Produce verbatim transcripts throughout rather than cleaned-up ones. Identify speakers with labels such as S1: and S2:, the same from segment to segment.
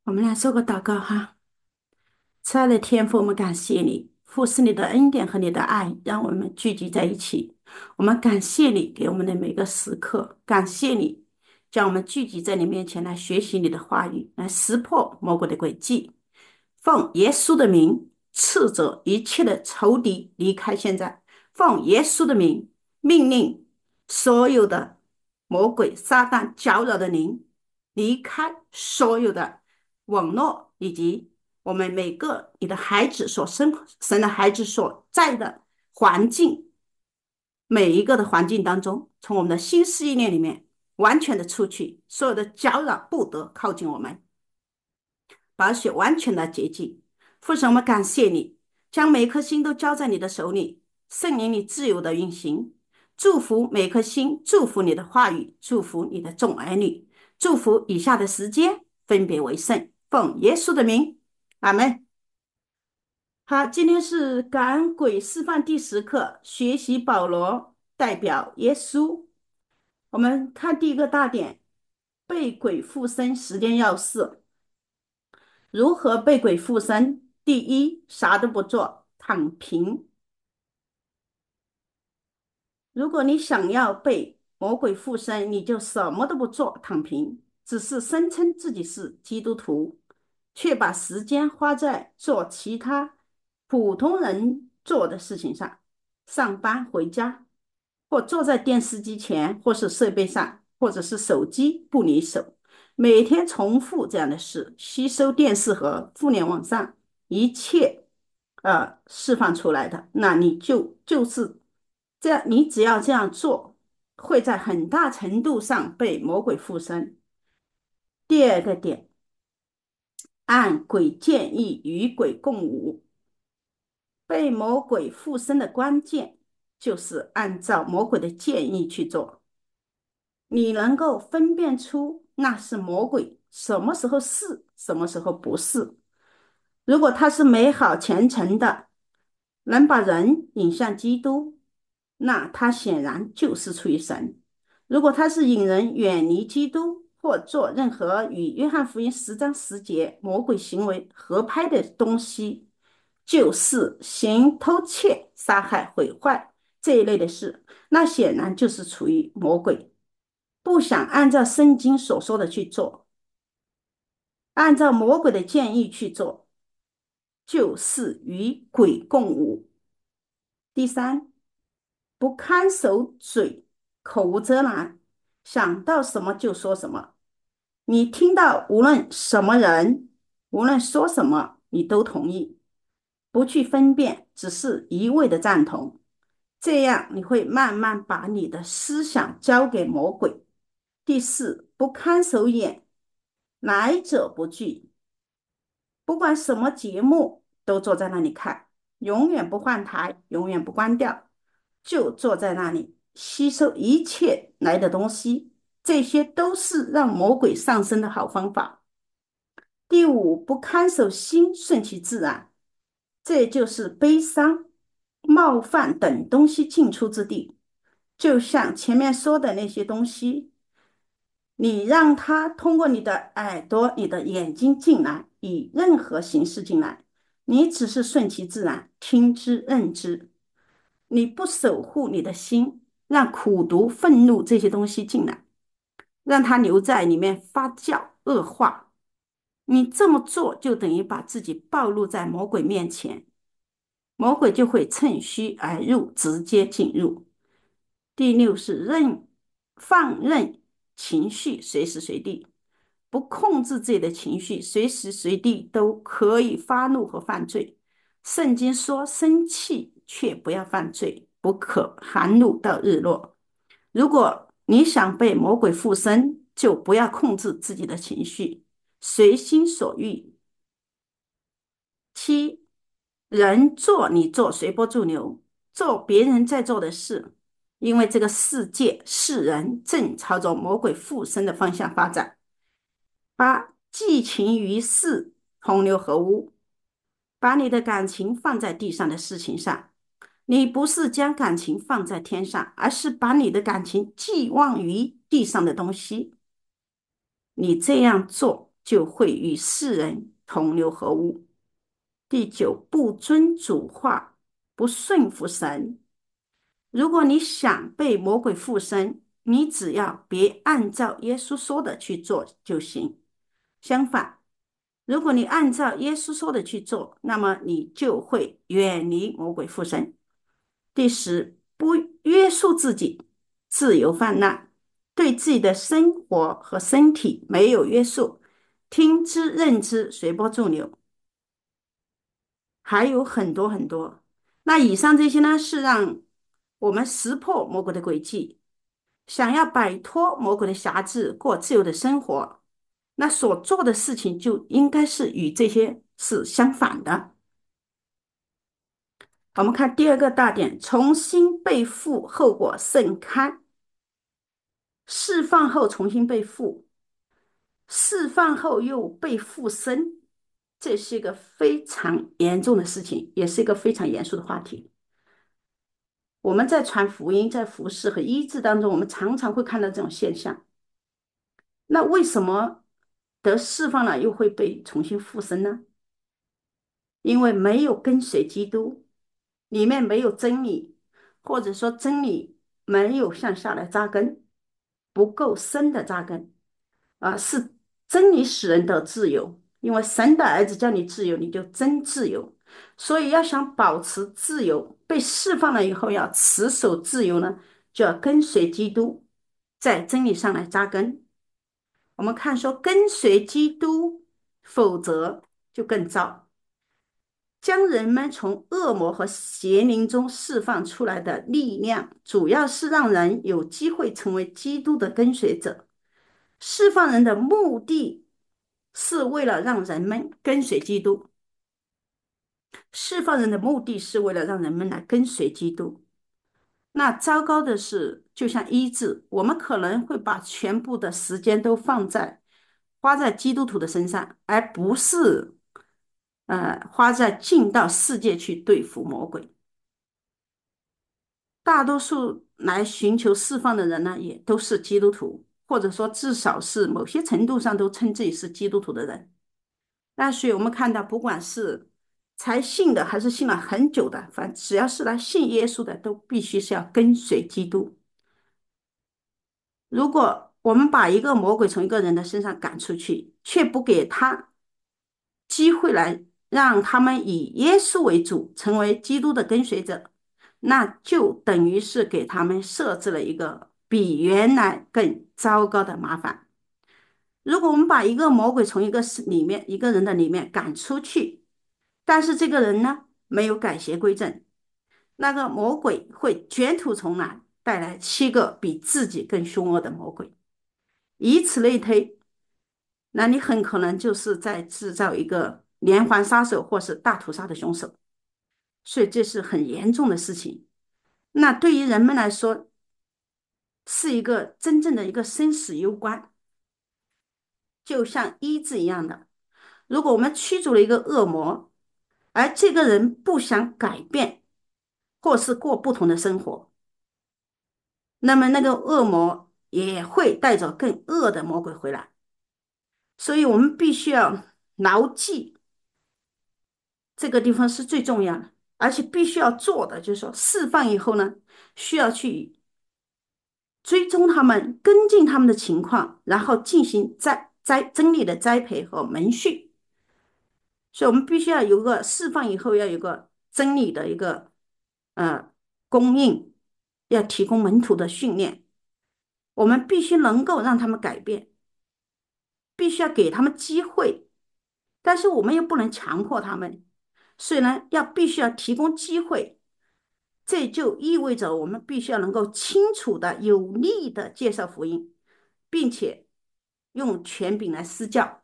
S1: 我们来做个祷告哈。亲爱的天父，我们感谢你，父是你的恩典和你的爱，让我们聚集在一起。我们感谢你给我们的每个时刻，感谢你将我们聚集在你面前来学习你的话语，来识破魔鬼的诡计。奉耶稣的名，斥责一切的仇敌离开现在。奉耶稣的名，命令所有的魔鬼、撒旦搅扰的灵离开所有的网络以及我们每个你的孩子所生神的孩子所在的环境，每一个的环境当中，从我们的心思意念里面完全的出去，所有的搅扰不得靠近我们，把血完全的洁净。父神，我们感谢你，将每颗心都交在你的手里，圣灵你自由的运行，祝福每颗心，祝福你的话语，祝福你的众儿女，祝福以下的时间分别为圣，奉耶稣的名，阿门。好，今天是赶鬼示范第十课，学习保罗代表耶稣。我们看第一个大点，被鬼附身十件要事。如何被鬼附身？第一，啥都不做，躺平。如果你想要被魔鬼附身，你就什么都不做，躺平，只是声称自己是基督徒，却把时间花在做其他普通人做的事情上，上班、回家，或坐在电视机前，或是设备上，或者是手机不离手，每天重复这样的事，吸收电视和互联网上一切呃释放出来的，那你就就是这样，你只要这样做，会在很大程度上被魔鬼附身。第二个点，按鬼建议与鬼共舞。被魔鬼附身的关键就是按照魔鬼的建议去做。你能够分辨出那是魔鬼，什么时候是，什么时候不是。如果他是美好虔诚的，能把人引向基督，那他显然就是出于神。如果他是引人远离基督，或做任何与约翰福音十章十节魔鬼行为合拍的东西，就是行偷窃、杀害、毁坏这一类的事，那显然就是处于魔鬼，不想按照圣经所说的去做，按照魔鬼的建议去做，就是与鬼共舞。第三，不看守嘴，口无遮拦，想到什么就说什么。你听到无论什么人，无论说什么，你都同意，不去分辨，只是一味的赞同。这样你会慢慢把你的思想交给魔鬼。第四，不看守眼，来者不拒，不管什么节目都坐在那里看，永远不换台，永远不关掉，就坐在那里吸收一切来的东西，这些都是让魔鬼上升的好方法。第五，不看守心，顺其自然，这就是悲伤、冒犯等东西进出之地。就像前面说的那些东西，你让他通过你的耳朵、你的眼睛进来，以任何形式进来，你只是顺其自然，听之任之。你不守护你的心，让苦毒、愤怒这些东西进来，让它留在里面发酵恶化。你这么做，就等于把自己暴露在魔鬼面前，魔鬼就会趁虚而入，直接进入。第六是任放任情绪随时随地，不控制自己的情绪，随时随地都可以发怒和犯罪。圣经说，生气却不要犯罪，不可含怒到日落。如果你想被魔鬼附身，就不要控制自己的情绪，随心所欲。七，人做你做，随波逐流，做别人在做的事，因为这个世界世人正朝着魔鬼附身的方向发展。八，寄情于事，同流合污，把你的感情放在地上的事情上。你不是将感情放在天上，而是把你的感情寄望于地上的东西。你这样做就会与世人同流合污。第九，不遵主话，不顺服神。如果你想被魔鬼附身，你只要别按照耶稣说的去做就行。相反，如果你按照耶稣说的去做，那么你就会远离魔鬼附身。第十，不约束自己，自由泛滥，对自己的生活和身体没有约束，听之任之，随波逐流，还有很多很多。那以上这些呢，是让我们识破魔鬼的诡计，想要摆脱魔鬼的辖制，过自由的生活，那所做的事情就应该是与这些是相反的。我们看第二个大点，重新被缚，后果甚堪。释放后重新被缚，释放后又被附身，这是一个非常严重的事情，也是一个非常严肃的话题。我们在传福音、在服侍和医治当中，我们常常会看到这种现象。那为什么得释放了又会被重新附身呢？因为没有跟随基督，里面没有真理，或者说真理没有向下来扎根，不够深的扎根。啊，是真理使人得自由，因为神的儿子叫你自由，你就真自由。所以要想保持自由，被释放了以后要持守自由呢，就要跟随基督，在真理上来扎根。我们看说跟随基督，否则就更糟。将人们从恶魔和邪灵中释放出来的力量，主要是让人有机会成为基督的跟随者。释放人的目的是为了让人们跟随基督，释放人的目的是为了让人们来跟随基督。那糟糕的是，就像医治，我们可能会把全部的时间都放在花在基督徒的身上，而不是呃花在进到世界去对付魔鬼。大多数来寻求释放的人呢，也都是基督徒，或者说至少是某些程度上都称自己是基督徒的人。那所以我们看到，不管是才信的还是信了很久的，反正只要是来信耶稣的，都必须是要跟随基督。如果我们把一个魔鬼从一个人的身上赶出去，却不给他机会来让他们以耶稣为主，成为基督的跟随者，那就等于是给他们设置了一个比原来更糟糕的麻烦。如果我们把一个魔鬼从一个里面一个人的里面赶出去，但是这个人呢没有改邪归正，那个魔鬼会卷土重来，带来七个比自己更凶恶的魔鬼，以此类推，那你很可能就是在制造一个连环杀手或是大屠杀的凶手，所以这是很严重的事情。那对于人们来说，是一个真正的一个生死攸关，就像医治一样的。如果我们驱逐了一个恶魔，而这个人不想改变，或是过不同的生活，那么那个恶魔也会带着更恶的魔鬼回来。所以我们必须要牢记这个地方是最重要的，而且必须要做的，就是说释放以后呢，需要去追踪他们，跟进他们的情况，然后进行栽栽真理的栽培和门训。所以我们必须要有个释放以后要有个真理的一个呃供应，要提供门徒的训练。我们必须能够让他们改变，必须要给他们机会，但是我们又不能强迫他们，所以呢，要必须要提供机会。这就意味着我们必须要能够清楚的、有力的介绍福音，并且用权柄来施教。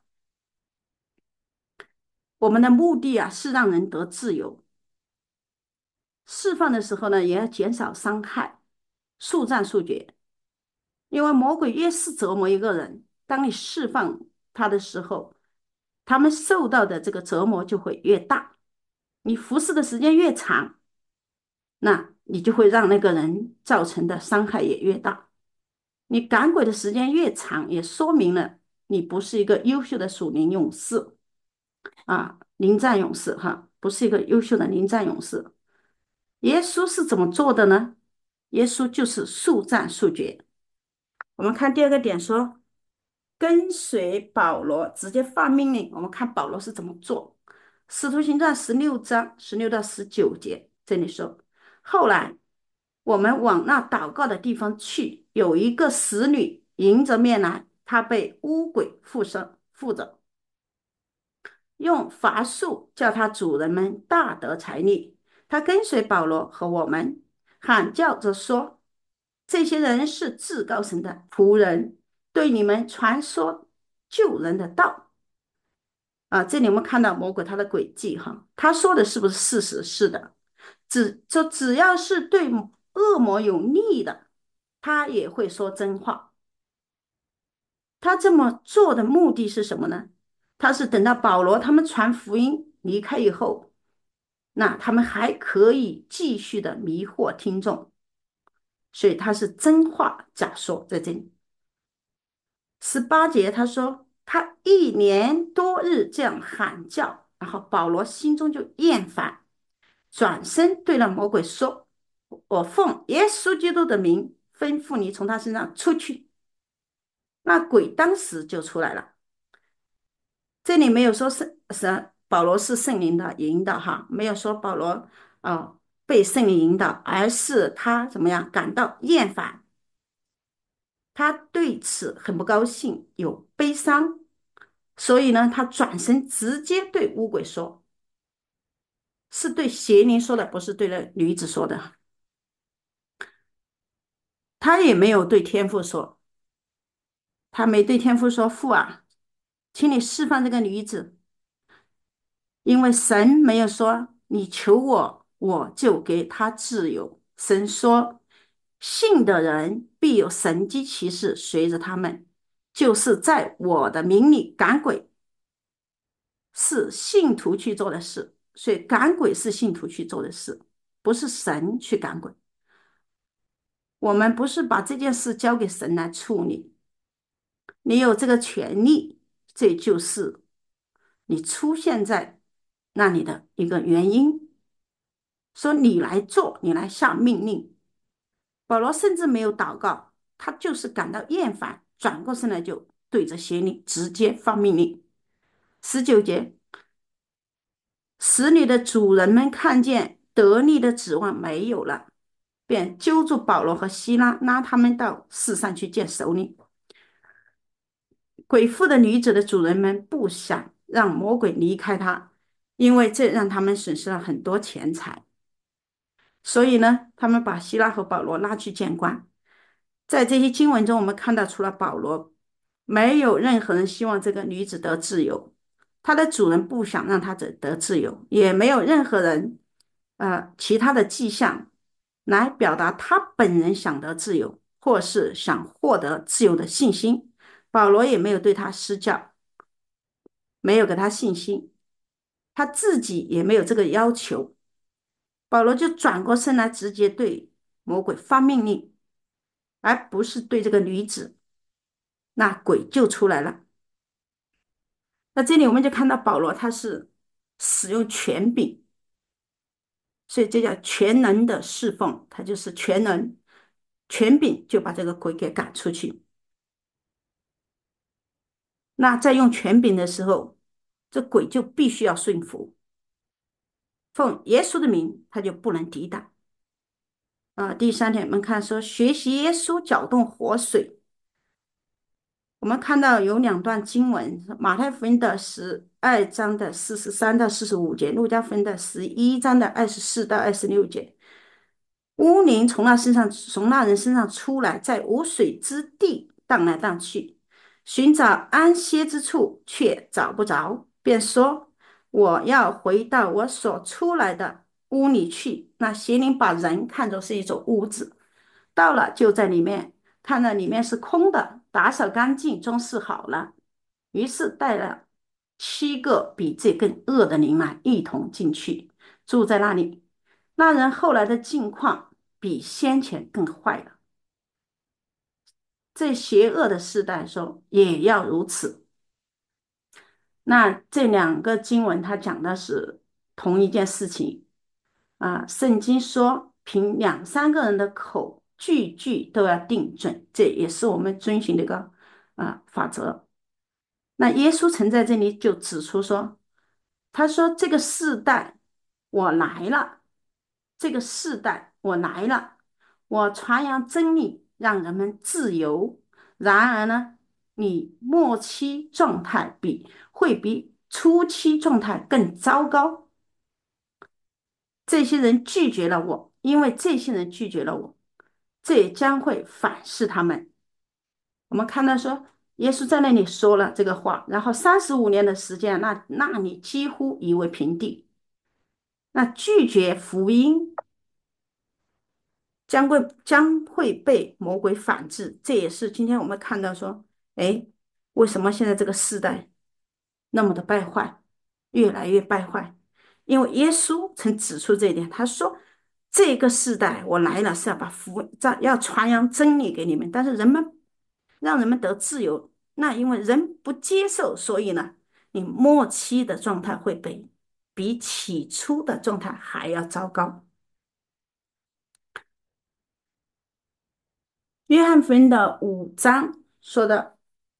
S1: 我们的目的啊，是让人得自由。释放的时候呢，也要减少伤害，速战速决。因为魔鬼越是折磨一个人，当你释放他的时候，他们受到的这个折磨就会越大。你服侍的时间越长，那你就会让那个人造成的伤害也越大。你赶鬼的时间越长，也说明了你不是一个优秀的属灵勇士啊，临战勇士哈，不是一个优秀的临战勇士。耶稣是怎么做的呢？耶稣就是速战速决。我们看第二个点说，跟随保罗直接发命令。我们看保罗是怎么做。使徒行传十六章十六到十九节，这里说，后来我们往那祷告的地方去，有一个使女迎着面来，她被污鬼附身附着，用法术叫他主人们大得财力。他跟随保罗和我们，喊叫着说：这些人是至高神的仆人，对你们传说救人的道。啊，这里我们看到魔鬼他的诡计哈，他说的是不是事实？是的，只就只要是对恶魔有利的，他也会说真话。他这么做的目的是什么呢？他是等到保罗他们传福音离开以后，那他们还可以继续的迷惑听众，所以他是真话假说在这里。十八节他说，他一年多日这样喊叫，然后保罗心中就厌烦，转身对那魔鬼说：我奉耶稣基督的名吩咐你从他身上出去。那鬼当时就出来了。这里没有说圣是保罗是圣灵的引导哈，没有说保罗啊、呃被圣灵引导，而是他怎么样感到厌烦，他对此很不高兴，有悲伤，所以呢，他转身直接对乌鬼说，是对邪灵说的，不是对那女子说的，他也没有对天父说，他没对天父说父啊，请你释放这个女子，因为神没有说你求我，我就给他自由。神说，信的人必有神迹奇事随着他们，就是在我的名里赶鬼，是信徒去做的事。所以赶鬼是信徒去做的事，不是神去赶鬼。我们不是把这件事交给神来处理，你有这个权利，这就是你出现在那里的一个原因。说你来做，你来下命令。保罗甚至没有祷告，他就是感到厌烦，转过身来就对着邪灵直接发命令。十九节，使女的主人们看见得力的指望没有了，便揪住保罗和希拉，拉他们到市上去见首领。鬼附的女子的主人们不想让魔鬼离开他，因为这让他们损失了很多钱财。所以呢，他们把希拉和保罗拉去见官。在这些经文中，我们看到，除了保罗，没有任何人希望这个女子得自由。她的主人不想让她得得自由，也没有任何人，呃，其他的迹象来表达他本人想得自由，或是想获得自由的信心。保罗也没有对他施教，没有给他信心，他自己也没有这个要求。保罗就转过身来，直接对魔鬼发命令，而不是对这个女子。那鬼就出来了。那这里我们就看到保罗他是使用权柄，所以这叫全能的侍奉，他就是全能权柄就把这个鬼给赶出去。那在用权柄的时候，这鬼就必须要顺服，奉耶稣的名，他就不能抵挡。啊，第三点，我们看说学习耶稣搅动活水。我们看到有两段经文，马太福音的十二章的四十三到四十五节，路加福音的十一章的二十四到二十六节。污灵从那身上，从那人身上出来，在无水之地荡来荡去，寻找安歇之处，却找不着，便说：我要回到我所出来的屋里去。那邪灵把人看作是一种屋子，到了就在里面，看到里面是空的，打扫干净，装饰好了，于是带了七个比这更恶的灵来一同进去，住在那里。那人后来的境况比先前更坏了。在邪恶的时代说也要如此， 那这两个经文它讲的是同一件事情啊。圣经说，凭两三个人的口，句句都要定准，这也是我们遵循的一个啊法则。那耶稣曾在这里就指出说，他说这个世代我来了，这个世代我来了，我传扬真理，让人们自由。然而呢，你末期状态比会比初期状态更糟糕。这些人拒绝了我，因为这些人拒绝了我，这也将会反噬他们。我们看到说，耶稣在那里说了这个话，然后三十五年的时间，那那里几乎夷为平地。那拒绝福音将会将会被魔鬼反制，这也是今天我们看到说，哎，为什么现在这个时代那么的败坏，越来越败坏？因为耶稣曾指出这一点，他说这个时代我来了是要把福在要传扬真理给你们，但是人们让人们得自由，那因为人不接受，所以呢，你末期的状态会被比起初的状态还要糟糕。约翰福音的五章说的，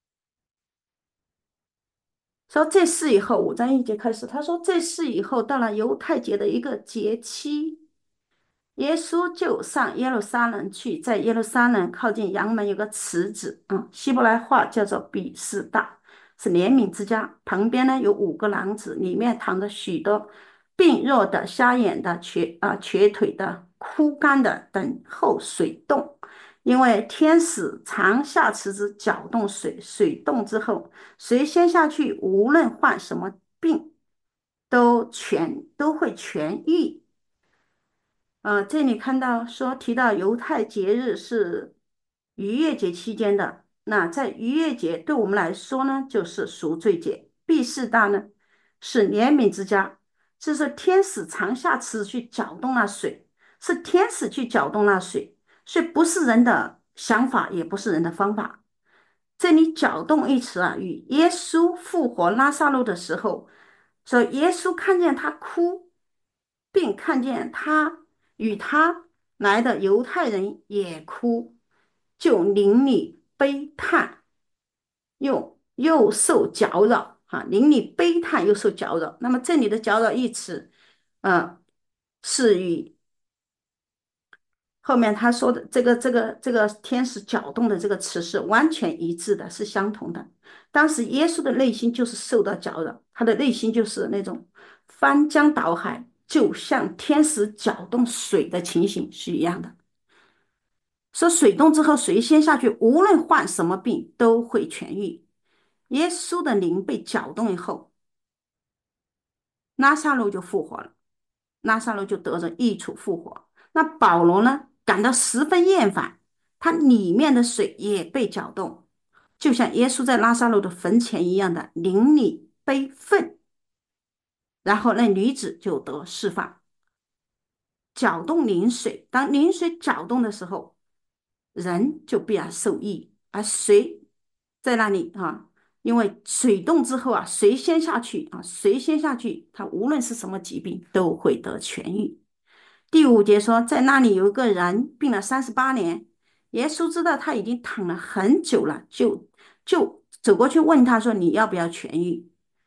S1: 说这事以后，五章一节开始，他说这事以后到了犹太节的一个节期，耶稣就上耶路撒冷去，在耶路撒冷靠近阳门有个池子，啊、希伯来话叫做比斯大，是怜悯之家。旁边呢有五个廊子，里面躺着许多病弱的、瞎眼的、瘸啊、瘸腿的、枯干的，等候水动。因为天使常下池子搅动水，水动之后，谁先下去，无论患什么病，都全都会痊愈。呃，这里看到说提到犹太节日是逾越节期间的，那在逾越节对我们来说呢，就是赎罪节；毕士大呢是怜悯之家，这是天使常下池去搅动那水，是天使去搅动那水，所以不是人的想法，也不是人的方法。这里搅动一词啊，与耶稣复活拉萨路的时候，说耶稣看见他哭，并看见他与他来的犹太人也哭，就邻里悲叹，又又受搅扰啊，邻里悲叹又受搅扰。那么这里的搅扰一词，呃，是与后面他说的这个这个这个天使搅动的这个词是完全一致的，是相同的。当时耶稣的内心就是受到搅扰，他的内心就是那种翻江倒海，就像天使搅动水的情形是一样的。说水动之后，谁先下去，无论患什么病都会痊愈。耶稣的灵被搅动以后，拉萨路就复活了。拉萨路就得着益处复活。那保罗呢，感到十分厌烦，他里面的水也被搅动，就像耶稣在拉萨路的坟前一样的淋漓悲愤。然后那女子就得释放。搅动灵水，当灵水搅动的时候，人就必然受益，而谁在那里啊？因为水动之后啊，谁先下去啊？谁先下去，他无论是什么疾病都会得痊愈。第五节说，在那里有一个人病了三十八年，耶稣知道他已经躺了很久了，就就走过去问他说：“你要不要痊愈？”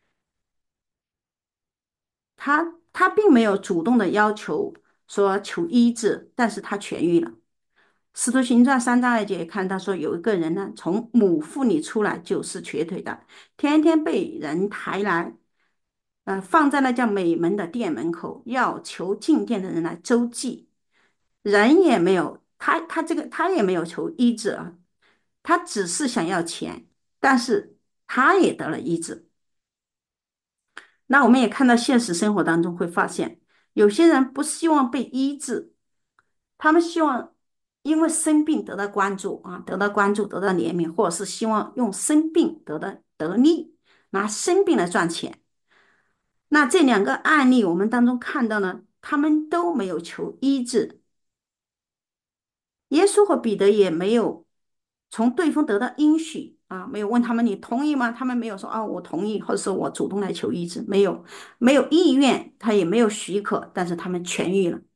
S1: 他他并没有主动的要求说求医治，但是他痊愈了。使徒行传三章二节看到说，有一个人呢，从母腹里出来就是瘸腿的，天天被人抬来，呃，放在那叫美门的店门口，要求进店的人来周济。人也没有，他他这个他也没有求医治啊，他只是想要钱，但是他也得了医治。那我们也看到现实生活当中会发现，有些人不希望被医治，他们希望因为生病得到关注啊，得到关注，得到怜悯，或者是希望用生病得到得利，拿生病来赚钱。那这两个案例我们当中看到呢，他们都没有求医治，耶稣和彼得也没有从对方得到应许， 啊，没有问他们你同意吗？他们没有说哦我同意，或者是我主动来求医治，没有，没有意愿，他也没有许可，但是他们痊愈了，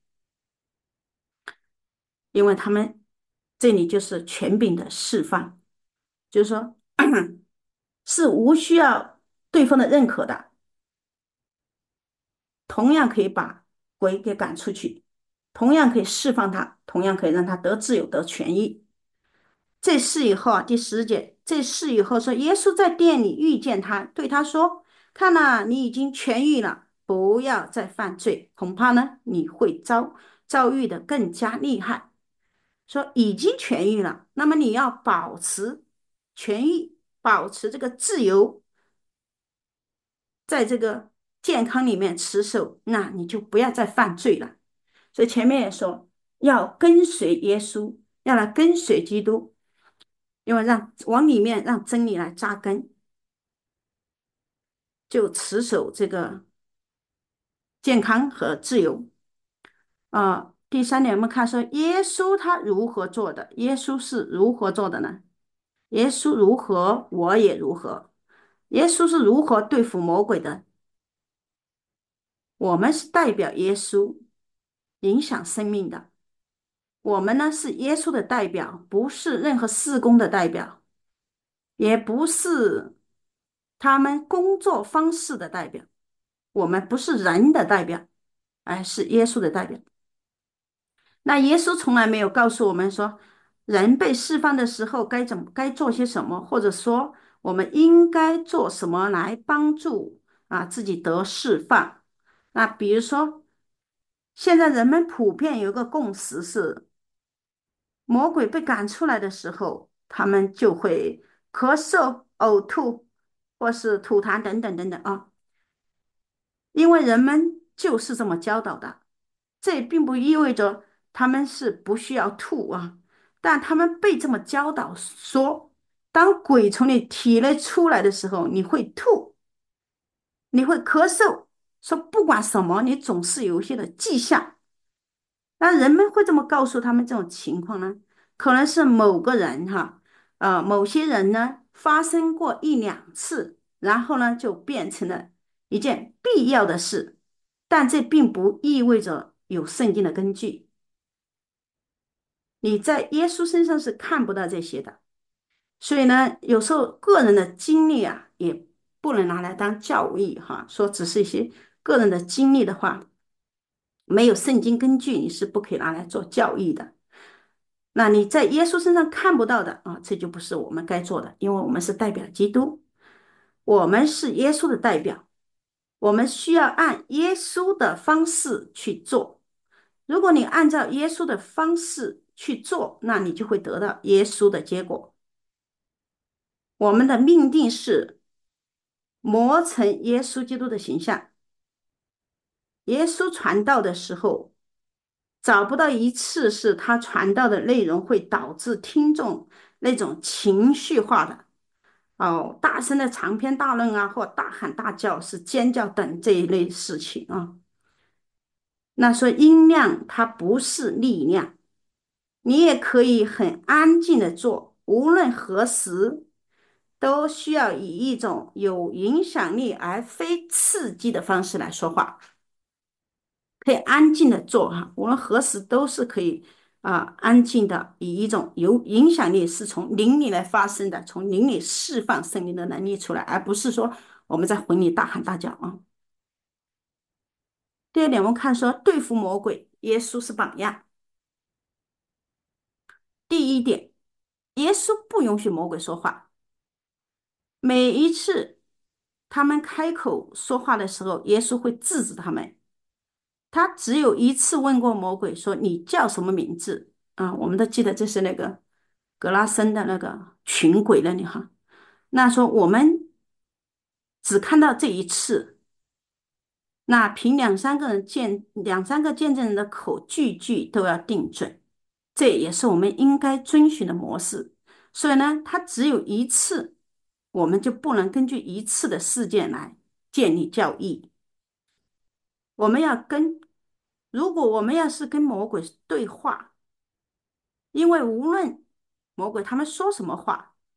S1: 因为他们这里就是权柄的释放，就是说是无需要对方的认可的，同样可以把鬼给赶出去，同样可以释放他，同样可以让他得自由得痊愈。这事以后啊，第十节，这事以后说，耶稣在店里遇见他，对他说：“看呐、你已经痊愈了，不要再犯罪，恐怕呢你会遭遭遇的更加厉害。”说已经痊愈了，那么你要保持痊愈，保持这个自由，在这个健康里面持守，那你就不要再犯罪了。所以前面也说，要跟随耶稣，要来跟随基督。因为让往里面让真理来扎根，就持守这个健康和自由啊、呃第三点，我们看说耶稣他如何做的？耶稣是如何做的呢？耶稣如何，我也如何。耶稣是如何对付魔鬼的？我们是代表耶稣影响生命的。我们呢是耶稣的代表，不是任何事工的代表，也不是他们工作方式的代表。我们不是人的代表，哎，是耶稣的代表。那耶稣从来没有告诉我们说，人被释放的时候该怎么该做些什么，或者说我们应该做什么来帮助啊自己得释放。那比如说，现在人们普遍有一个共识是，魔鬼被赶出来的时候，他们就会咳嗽、呕吐，或是吐痰等等等等啊。因为人们就是这么教导的，这并不意味着他们是不需要吐啊，但他们被这么教导说，当鬼从你体内出来的时候，你会吐，你会咳嗽，说不管什么，你总是有一些的迹象。那人们会这么告诉他们这种情况呢？可能是某个人哈，呃，某些人呢发生过一两次，然后呢就变成了一件必要的事，但这并不意味着有圣经的根据。你在耶稣身上是看不到这些的，所以呢，有时候个人的经历啊，也不能拿来当教义哈，说只是一些个人的经历的话，没有圣经根据，你是不可以拿来做教义的。那你在耶稣身上看不到的啊，这就不是我们该做的，因为我们是代表基督，我们是耶稣的代表，我们需要按耶稣的方式去做。如果你按照耶稣的方式去做，那你就会得到耶稣的结果。我们的命定是磨成耶稣基督的形象。耶稣传道的时候，找不到一次是他传道的内容会导致听众那种情绪化的哦，大声的长篇大论啊，或大喊大叫、是尖叫等这一类事情啊。那说音量它不是力量，你也可以很安静的做，无论何时都需要以一种有影响力而非刺激的方式来说话。可以安静的做哈，无论何时都是可以啊、安静的以一种有影响力，是从灵里来发生的，从灵里释放生命的能力出来，而不是说我们在魂里大喊大叫啊。第二点，我们看说对付魔鬼，耶稣是榜样。第一点，耶稣不允许魔鬼说话，每一次他们开口说话的时候，耶稣会制止他们。他只有一次问过魔鬼说：“你叫什么名字？”啊，我们都记得这是那个格拉森的那个群鬼那里哈。那说我们只看到这一次，那凭两三个人见两三个见证人的口，句句都要定准，这也是我们应该遵循的模式。所以呢，他只有一次，我们就不能根据一次的事件来建立教义。我们要跟，如果我们要是跟魔鬼对话，因为无论魔鬼他们说什么话，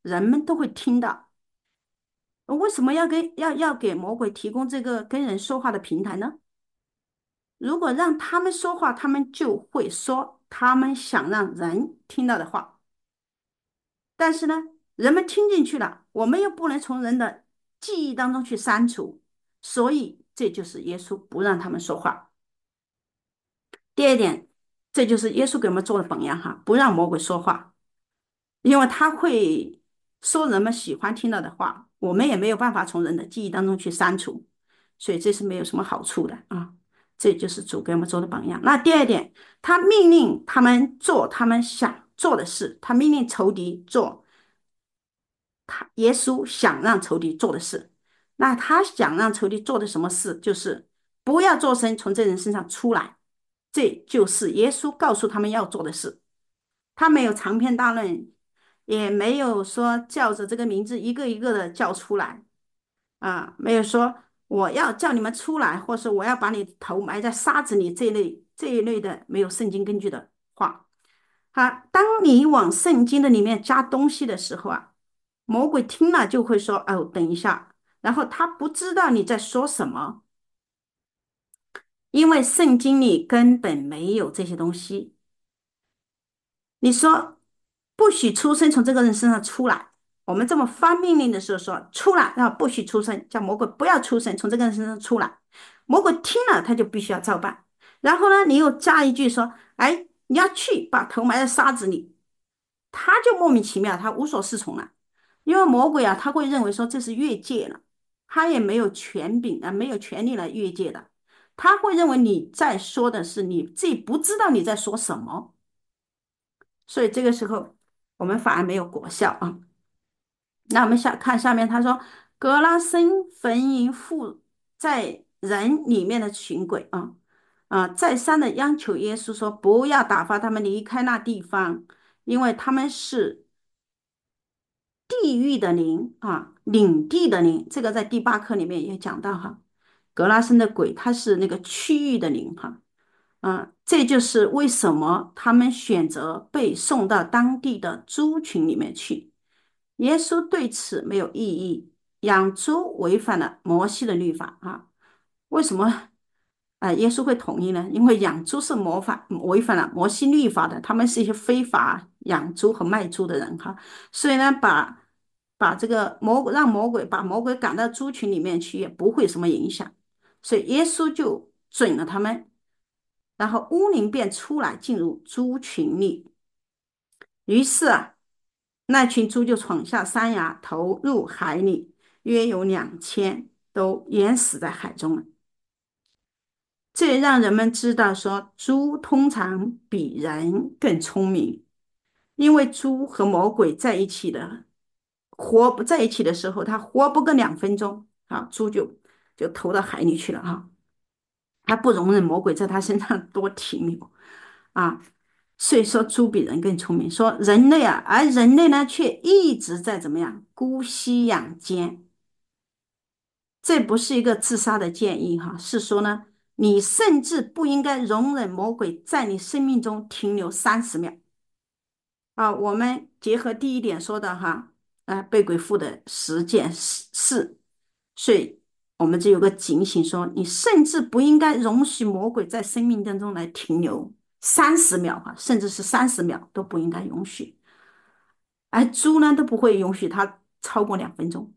S1: 人们都会听到。为什么要给要要给魔鬼提供这个跟人说话的平台呢？如果让他们说话，他们就会说他们想让人听到的话。但是呢，人们听进去了，我们又不能从人的记忆当中去删除，所以这就是耶稣不让他们说话。第二点，这就是耶稣给我们做的榜样哈，不让魔鬼说话，因为他会说人们喜欢听到的话，我们也没有办法从人的记忆当中去删除，所以这是没有什么好处的啊。这就是主给我们做的榜样。那第二点，他命令他们做他们想做的事，他命令仇敌做他耶稣想让仇敌做的事。那他想让仇敌做的什么事，就是不要做声从这人身上出来，这就是耶稣告诉他们要做的事。他没有长篇大论，也没有说叫着这个名字一个一个的叫出来啊，没有说我要叫你们出来，或是我要把你头埋在沙子里这一类这一类的没有圣经根据的话。好，当你往圣经的里面加东西的时候啊，魔鬼听了就会说：“哦，等一下。”然后他不知道你在说什么，因为圣经里根本没有这些东西。你说不许出声从这个人身上出来，我们这么发命令的时候说出来，然后不许出声，叫魔鬼不要出声从这个人身上出来。魔鬼听了他就必须要照办。然后呢，你又加一句说：“哎，你要去把头埋在沙子里。”他就莫名其妙，他无所适从了。因为魔鬼啊，他会认为说这是越界了，他也没有权柄啊，没有权利来越界的。他会认为你在说的是你自己不知道你在说什么，所以这个时候我们反而没有果效啊。那我们下看下面，他说格拉森坟茔附在人里面的群鬼啊啊，再三的央求耶稣说不要打发他们离开那地方，因为他们是地狱的灵啊，领地的灵，这个在第八课里面也讲到哈。格拉森的鬼，它是那个区域的灵哈。嗯，这就是为什么他们选择被送到当地的猪群里面去。耶稣对此没有异议，养猪违反了摩西的律法啊。为什么？啊，耶稣会同意呢？因为养猪是模反违反了摩西律法的，他们是一些非法养猪和卖猪的人哈。所以呢，把把这个魔鬼让魔鬼把魔鬼赶到猪群里面去，也不会有什么影响。所以耶稣就准了他们，然后污灵便出来进入猪群里。于是啊，那群猪就闯下山崖，投入海里，约有两千都淹死在海中了。这也让人们知道说，猪通常比人更聪明，因为猪和魔鬼在一起的，活不在一起的时候，它活不个两分钟，啊，猪就就投到海里去了哈，它不容忍魔鬼在它身上多停留啊，所以说猪比人更聪明。说人类啊，而人类呢，却一直在怎么样姑息养奸。这不是一个自杀的建议哈，是说呢，你甚至不应该容忍魔鬼在你生命中停留三十秒啊。我们结合第一点说的哈，啊，被鬼附的十件事，所以我们就有个警醒说，你甚至不应该容许魔鬼在生命当中来停留三十秒哈，甚至是三十秒都不应该容许。而猪呢都不会允许它超过两分钟。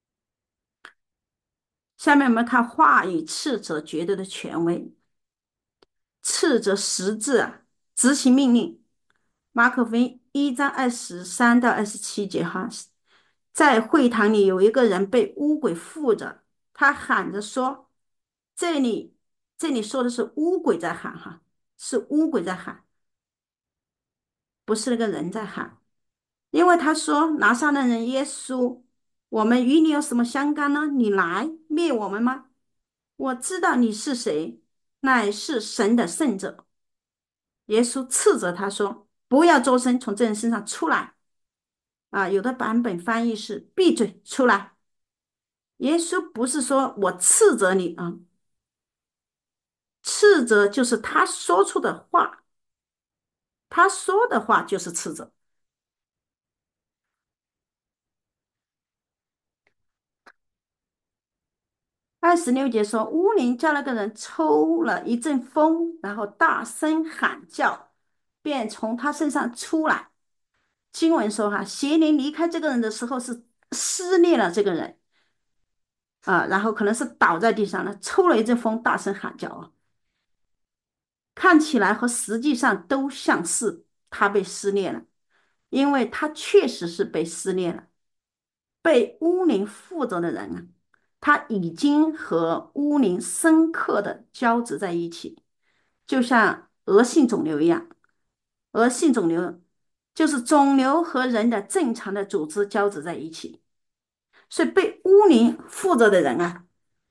S1: 下面我们看话语斥责绝对的权威，斥责实质啊，执行命令。马可福音一章二十三到二十七节哈，在会堂里有一个人被污鬼附着，他喊着说：“这里，这里说的是污鬼在喊哈，是污鬼在喊，不是那个人在喊。因为他说拿撒勒人耶稣，我们与你有什么相干呢？你来灭我们吗？我知道你是谁，乃是神的圣者。”耶稣斥责他说：“不要作声从这人身上出来。”啊，有的版本翻译是“闭嘴出来”。耶稣不是说我斥责你啊，斥责就是他说出的话，他说的话就是斥责。 二十六节说，乌灵叫那个人抽了一阵风，然后大声喊叫，便从他身上出来。经文说哈，邪灵离开这个人的时候是撕裂了这个人啊，然后可能是倒在地上了，抽了一阵风，大声喊叫啊，看起来和实际上都像是他被撕裂了，因为他确实是被撕裂了。被巫灵附着的人啊，他已经和巫灵深刻的交织在一起，就像恶性肿瘤一样。恶性肿瘤就是肿瘤和人的正常的组织交织在一起，所以被巫灵附着的人啊，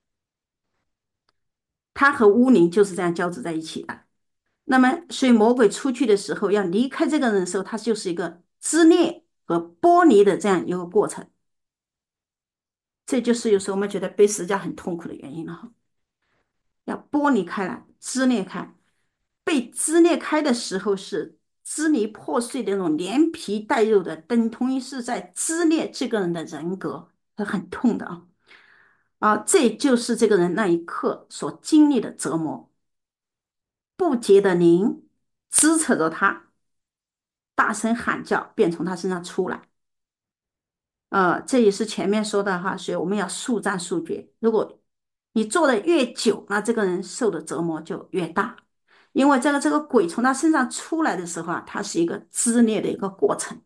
S1: 他和巫灵就是这样交织在一起的。那么，所以魔鬼出去的时候，要离开这个人的时候，他就是一个撕裂和剥离的这样一个过程。这就是有时候我们觉得背十字架很痛苦的原因了哈，要剥离开来，撕裂开。被撕裂开的时候是支离破碎的那种连皮带肉的，等同于是在撕裂这个人的人格，是很痛的啊啊！这就是这个人那一刻所经历的折磨。不洁的灵支扯着他，大声喊叫，便从他身上出来。呃，这也是前面说的哈，所以我们要速战速决。如果你做的越久，那这个人受的折磨就越大，因为这个这个鬼从他身上出来的时候啊，它是一个撕裂的一个过程，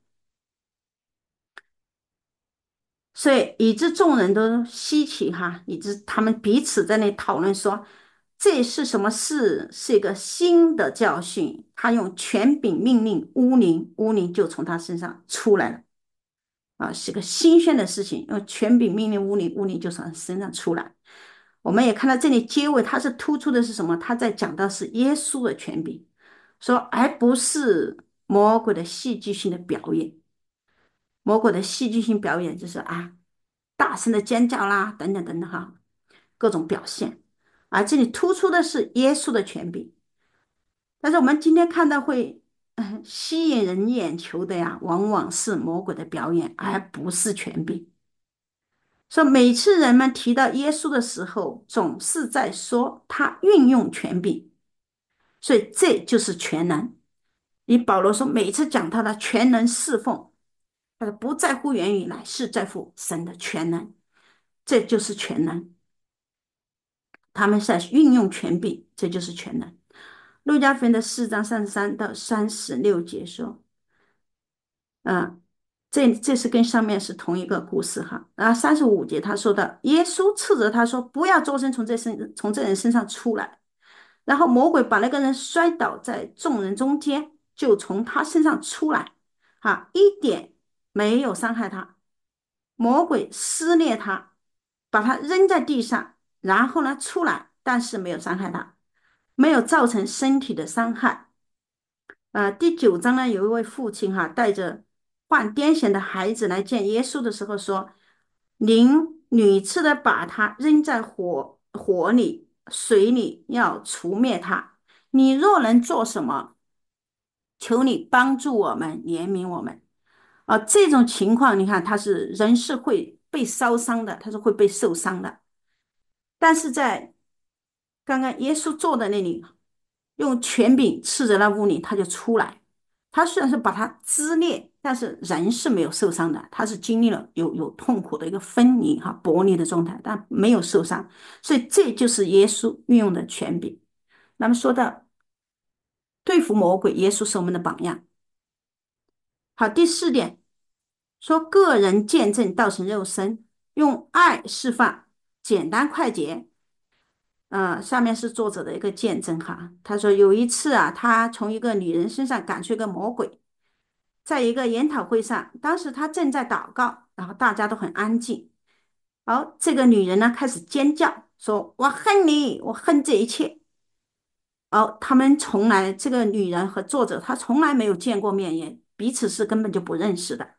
S1: 所以以致众人都稀奇哈，以致他们彼此在那讨论说，这是什么事？是一个新的教训。他用权柄命令巫灵，巫灵就从他身上出来了。啊，是个新鲜的事情，用权柄命令巫灵，巫灵就从身上出来。我们也看到这里结尾，它是突出的是什么？他在讲到是耶稣的权柄，说而不是魔鬼的戏剧性的表演。魔鬼的戏剧性表演就是啊，大声的尖叫啦，等等等等哈，各种表现。而这里突出的是耶稣的权柄。但是我们今天看到会，嗯，吸引人眼球的呀，往往是魔鬼的表演，而不是权柄。说每次人们提到耶稣的时候，总是在说他运用权柄，所以这就是全能。以保罗说，每次讲他的全能侍奉，他说不在乎言语，乃是在乎神的全能，这就是全能。他们是在运用权柄，这就是全能。路加福音的四章三十三到三十六节说，嗯，这这是跟上面是同一个故事哈。然后三十五节他说的，耶稣斥责他说，不要作声从这身从这人身上出来。然后魔鬼把那个人摔倒在众人中间，就从他身上出来，哈，一点没有伤害他。魔鬼撕裂他，把他扔在地上，然后呢出来，但是没有伤害他，没有造成身体的伤害。呃，第九章呢，有一位父亲哈，带着患癫痫的孩子来见耶稣的时候说：“您屡次的把他扔在火火里、水里，要除灭他。你若能做什么，求你帮助我们，怜悯我们。”啊，这种情况，你看他是人是会被烧伤的，他是会被受伤的。但是在刚刚耶稣坐在那里，用权柄斥着那污泥，他就出来。他虽然是把它撕裂，但是人是没有受伤的，他是经历了有有痛苦的一个分离哈剥离的状态，但没有受伤。所以这就是耶稣运用的权柄。那么说到对付魔鬼，耶稣是我们的榜样。好，第四点说个人见证道成肉身，用爱释放，简单快捷。嗯，下面是作者的一个见证哈。他说有一次啊，他从一个女人身上赶出一个魔鬼，在一个研讨会上，当时他正在祷告，然后大家都很安静。好，这个女人呢开始尖叫，说：“我恨你，我恨这一切。”哦，他们从来这个女人和作者他从来没有见过面，也彼此是根本就不认识的。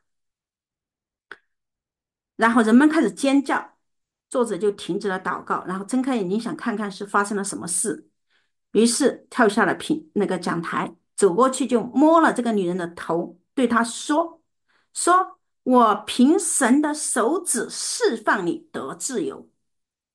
S1: 然后人们开始尖叫，作者就停止了祷告，然后睁开眼睛想看看是发生了什么事。于是跳下了平那个讲台，走过去就摸了这个女人的头，对她说：“说我凭神的手指释放你得自由。”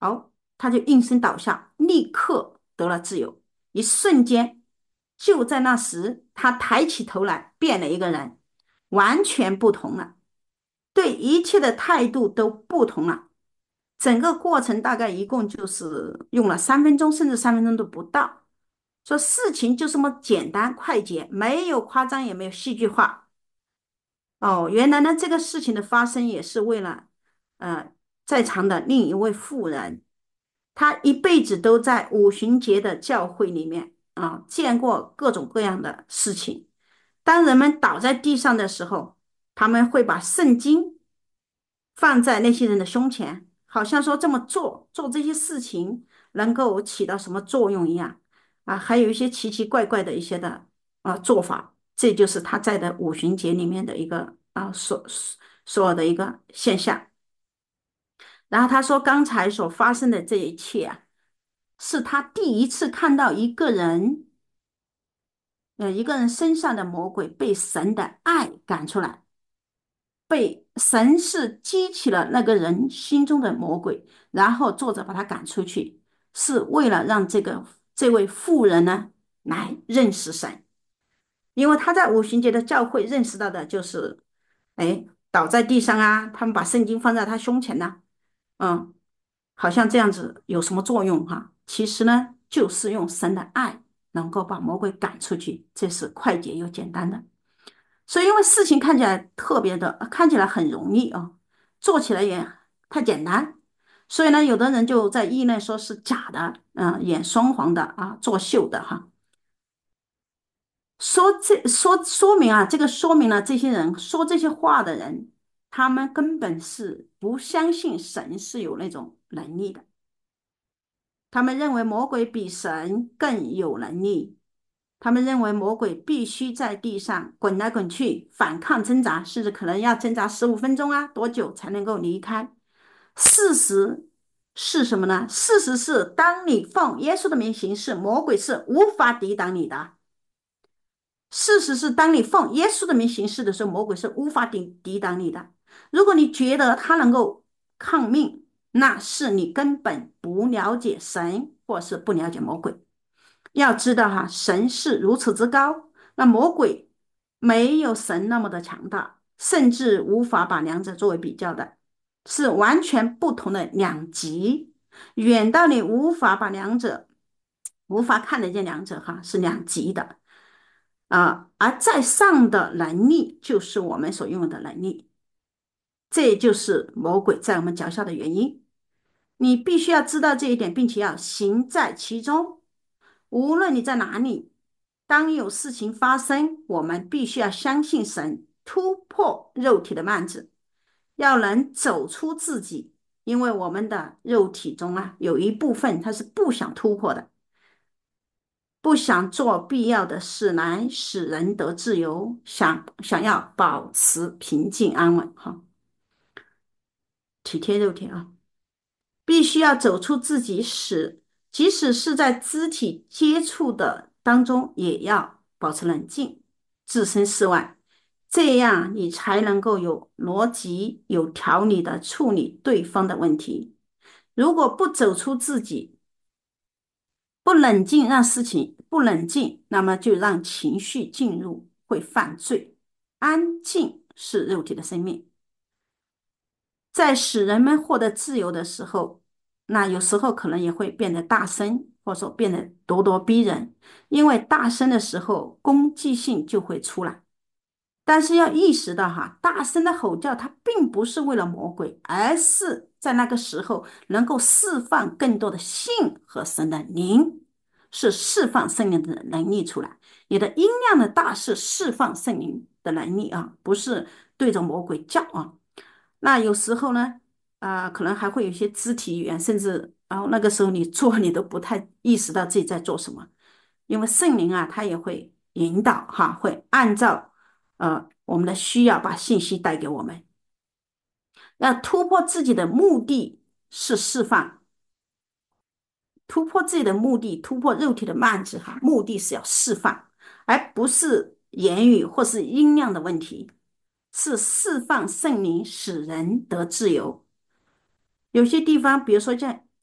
S1: 好，他就应声倒下，立刻得了自由。一瞬间，就在那时，他抬起头来，变了一个人，完全不同了，对一切的态度都不同了。整个过程大概一共就是用了三分钟，甚至三分钟都不到。说事情就这么简单快捷，没有夸张，也没有戏剧化。哦，原来呢，这个事情的发生也是为了，呃，在场的另一位妇人，她一辈子都在五旬节的教会里面啊，见过各种各样的事情。当人们倒在地上的时候，他们会把圣经放在那些人的胸前，好像说这么做做这些事情能够起到什么作用一样啊。还有一些奇奇怪怪的一些的啊做法，这就是他在的五旬节里面的一个啊所所有的一个现象。然后他说，刚才所发生的这一切啊，是他第一次看到一个人，呃，一个人身上的魔鬼被神的爱赶出来。被神是激起了那个人心中的魔鬼，然后作者把他赶出去，是为了让这个这位妇人呢来认识神，因为他在五旬节的教会认识到的就是，哎，倒在地上啊，他们把圣经放在他胸前呢，嗯，好像这样子有什么作用哈？其实呢，就是用神的爱能够把魔鬼赶出去，这是快捷又简单的。所以，因为事情看起来特别的，看起来很容易啊，做起来也太简单，所以呢，有的人就在议论说是假的，嗯、演双簧的啊，作秀的哈。说这说说明啊，这个说明了这些人说这些话的人，他们根本是不相信神是有那种能力的，他们认为魔鬼比神更有能力。他们认为魔鬼必须在地上滚来滚去，反抗挣扎，甚至可能要挣扎十五分钟啊，多久才能够离开？事实是什么呢？事实是，当你奉耶稣的名行事，魔鬼是无法抵挡你的。事实是，当你奉耶稣的名行事的时候，魔鬼是无法抵抵挡你的。如果你觉得他能够抗命，那是你根本不了解神，或是不了解魔鬼。要知道哈，神是如此之高，那魔鬼没有神那么的强大，甚至无法把两者作为比较的，是完全不同的两极，远到你无法把两者无法看得见两者哈，是两极的啊。而在上的能力就是我们所拥有的能力，这就是魔鬼在我们脚下的原因。你必须要知道这一点，并且要行在其中。无论你在哪里，当有事情发生，我们必须要相信神，突破肉体的幔子，要能走出自己，因为我们的肉体中啊，有一部分它是不想突破的，不想做必要的事来使人得自由，想想要保持平静安稳，哈，体贴肉体啊。必须要走出自己使，即使是在肢体接触的当中，也要保持冷静，置身事外，这样你才能够有逻辑、有条理的处理对方的问题。如果不走出自己，不冷静，让事情不冷静，那么就让情绪进入，会犯罪。安静是肉体的生命。在使人们获得自由的时候，那有时候可能也会变得大声，或者说变得咄咄逼人，因为大声的时候攻击性就会出来。但是要意识到哈，大声的吼叫它并不是为了魔鬼，而是在那个时候能够释放更多的性和神的灵，是释放圣灵的能力出来。你的音量的大是释放圣灵的能力啊，不是对着魔鬼叫啊。那有时候呢，啊、可能还会有一些肢体语言，甚至然后那个时候你做你都不太意识到自己在做什么，因为圣灵啊，他也会引导哈，会按照呃我们的需要把信息带给我们。要突破自己的目的是释放，突破自己的目的，突破肉体的幔子哈，目的是要释放，而不是言语或是音量的问题，是释放圣灵，使人得自由。有些地方，比如说像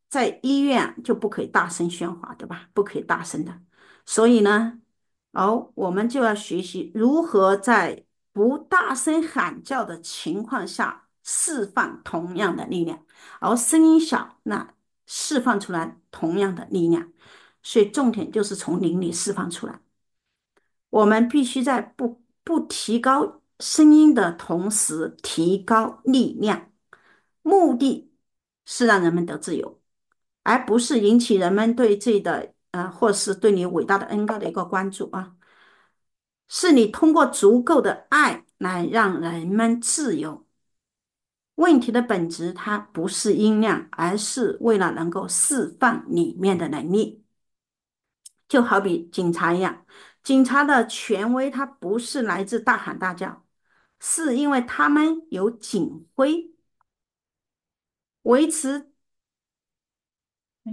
S1: 在医院就不可以大声喧哗，对吧？不可以大声的。所以呢，哦，我们就要学习如何在不大声喊叫的情况下释放同样的力量，而声音小，那释放出来同样的力量。所以重点就是从灵里释放出来。我们必须在不不提高声音的同时提高力量，目的是让人们得自由，而不是引起人们对这的呃，或是对你伟大的恩高的一个关注啊。是你通过足够的爱来让人们自由。问题的本质它不是音量，而是为了能够释放里面的能力。就好比警察一样，警察的权威它不是来自大喊大叫，是因为他们有警徽维持，哎，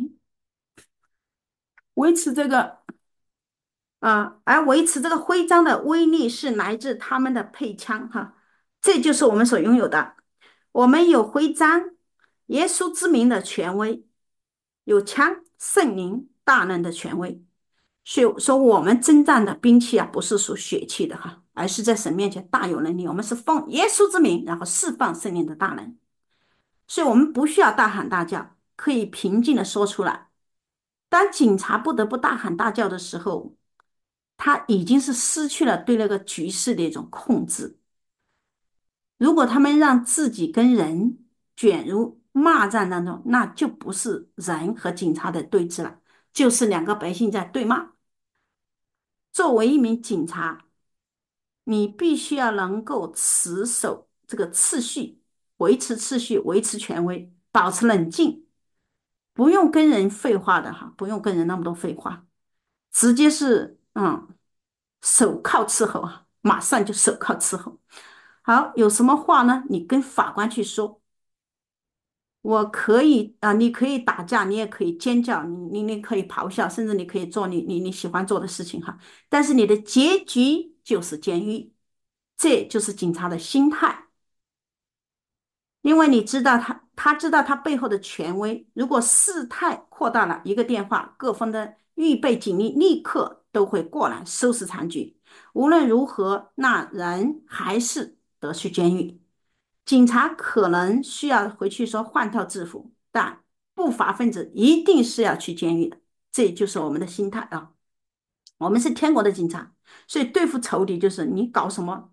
S1: 维持这个啊，而维持这个徽章的威力是来自他们的配枪哈，这就是我们所拥有的。我们有徽章，耶稣之名的权威，有枪，圣灵大能的权威。所以说，我们征战的兵器啊，不是属血气的哈，而是在神面前大有能力。我们是奉耶稣之名，然后释放圣灵的大能。所以我们不需要大喊大叫，可以平静的说出来。当警察不得不大喊大叫的时候，他已经是失去了对那个局势的一种控制。如果他们让自己跟人卷入骂战当中，那就不是人和警察的对峙了，就是两个百姓在对骂。作为一名警察，你必须要能够持守这个秩序，维持秩序，维持权威，保持冷静，不用跟人废话的哈，不用跟人那么多废话，直接是嗯，手铐伺候啊，马上就手铐伺候。好，有什么话呢？你跟法官去说。我可以啊、呃你可以打架，你也可以尖叫，你你你可以咆哮，甚至你可以做你你你喜欢做的事情哈。但是你的结局就是监狱，这就是警察的心态。因为你知道他，他知道他背后的权威。如果事态扩大了，一个电话，各方的预备警力立刻都会过来收拾残局。无论如何，那人还是得去监狱。警察可能需要回去说换套制服，但不法分子一定是要去监狱的。这就是我们的心态啊！我们是天国的警察，所以对付仇敌就是你搞什么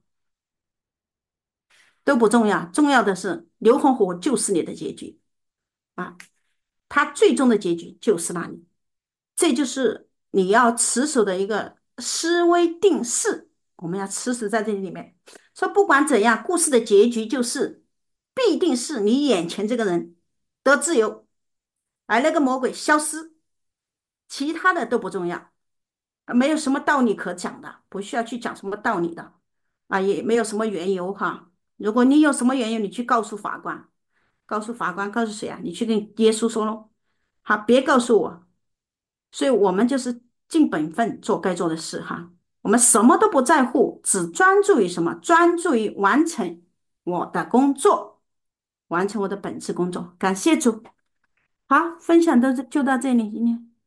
S1: 都不重要，重要的是刘红火就是你的结局啊！他最终的结局就是那里，这就是你要持守的一个思维定式。我们要持守在这里面，说不管怎样，故事的结局就是必定是你眼前这个人得自由，而那个魔鬼消失，其他的都不重要，没有什么道理可讲的，不需要去讲什么道理的啊，也没有什么缘由哈。如果你有什么缘由，你去告诉法官，告诉法官，告诉谁啊？你去跟耶稣说喽，好，别告诉我。所以我们就是尽本分做该做的事哈，我们什么都不在乎，只专注于什么？专注于完成我的工作，完成我的本职工作。感谢主，好，分享到这就到这里，今天。